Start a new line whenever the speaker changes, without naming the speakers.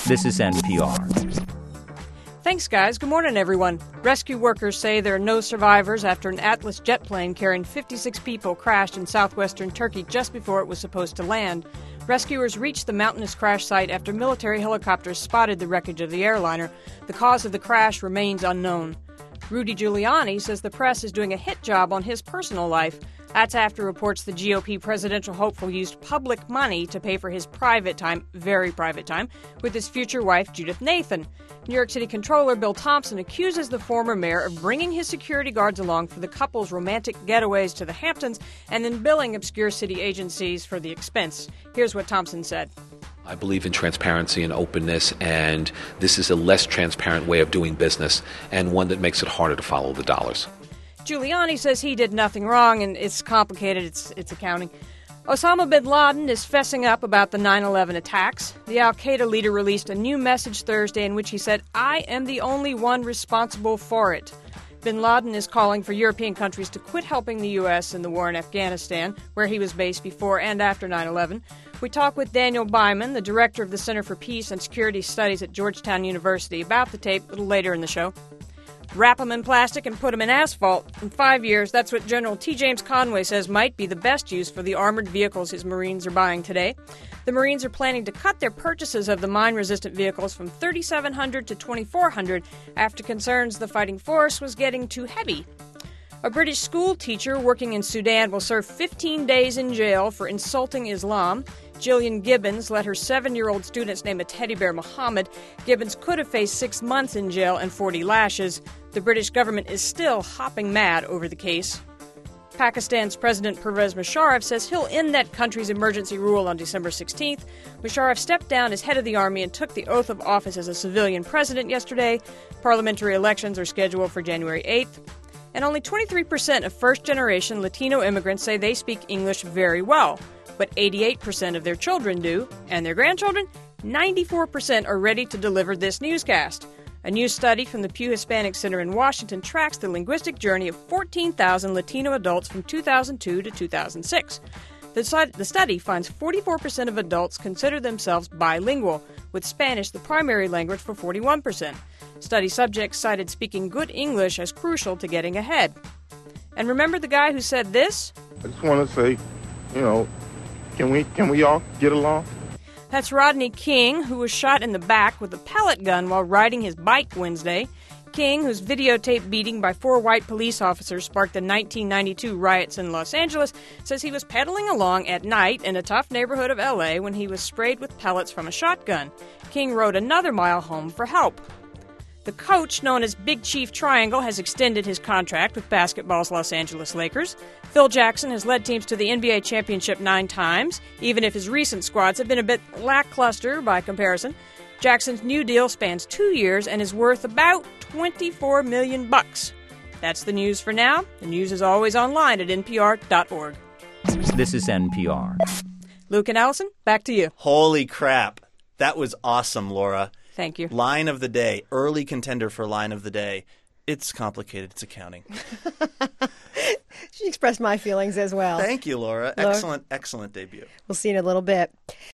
This is NPR.
Thanks, guys. Good morning, everyone. Rescue workers say there are no survivors after an Atlas jet plane carrying 56 people crashed in southwestern Turkey just before it was supposed to land. Rescuers reached the mountainous crash site after military helicopters spotted the wreckage of the airliner. The cause of the crash remains unknown. Rudy Giuliani says the press is doing a hit job on his personal life. That's after reports the GOP presidential hopeful used public money to pay for his private time, very private time, with his future wife, Judith Nathan. New York City Comptroller Bill Thompson accuses the former mayor of bringing his security guards along for the couple's romantic getaways to the Hamptons and then billing obscure city agencies for the expense. Here's what Thompson said.
I believe in transparency and openness, and this is a less transparent way of doing business and one that makes it harder to follow the dollars.
Giuliani says he did nothing wrong, and it's complicated. It's accounting. Osama bin Laden is fessing up about the 9/11 attacks. The al-Qaeda leader released a new message Thursday in which he said, "I am the only one responsible for it." Bin Laden is calling for European countries to quit helping the U.S. in the war in Afghanistan, where he was based before and after 9/11. We talk with Daniel Byman, the director of the Center for Peace and Security Studies at Georgetown University, about the tape a little later in the show. Wrap them in plastic and put them in asphalt. In 5 years, that's what General T. James Conway says might be the best use for the armored vehicles his Marines are buying today. The Marines are planning to cut their purchases of the mine-resistant vehicles from 3,700 to 2,400 after concerns the fighting force was getting too heavy. A British school teacher working in Sudan will serve 15 days in jail for insulting Islam. Jillian Gibbons let her 7-year-old students name a teddy bear Muhammad. Gibbons could have faced 6 months in jail and 40 lashes. The British government is still hopping mad over the case. Pakistan's President Pervez Musharraf says he'll end that country's emergency rule on December 16th. Musharraf stepped down as head of the army and took the oath of office as a civilian president yesterday. Parliamentary elections are scheduled for January 8th. And only 23% of first-generation Latino immigrants say they speak English very well. But 88% of their children do, and their grandchildren, 94% are ready to deliver this newscast. A new study from the Pew Hispanic Center in Washington tracks the linguistic journey of 14,000 Latino adults from 2002 to 2006. The study finds 44% of adults consider themselves bilingual, with Spanish the primary language for 41%. Study subjects cited speaking good English as crucial to getting ahead. And remember the guy who said this?
I just want to say, can we all get along?
That's Rodney King, who was shot in the back with a pellet gun while riding his bike Wednesday. King, whose videotaped beating by 4 white police officers sparked the 1992 riots in Los Angeles, says he was pedaling along at night in a tough neighborhood of L.A. when he was sprayed with pellets from a shotgun. King rode another mile home for help. The coach, known as Big Chief Triangle, has extended his contract with basketball's Los Angeles Lakers. Phil Jackson has led teams to the NBA championship 9 times, even if his recent squads have been a bit lackluster by comparison. Jackson's new deal spans 2 years and is worth about $24 million. That's the news for now. The news is always online at npr.org.
This is NPR.
Luke and Allison, back to you.
Holy crap. That was awesome, Laura.
Thank you.
Line of the day. Early contender for line of the day. It's complicated. It's accounting.
She expressed my feelings as well.
Thank you, Laura. Excellent, excellent debut.
We'll see in a little bit.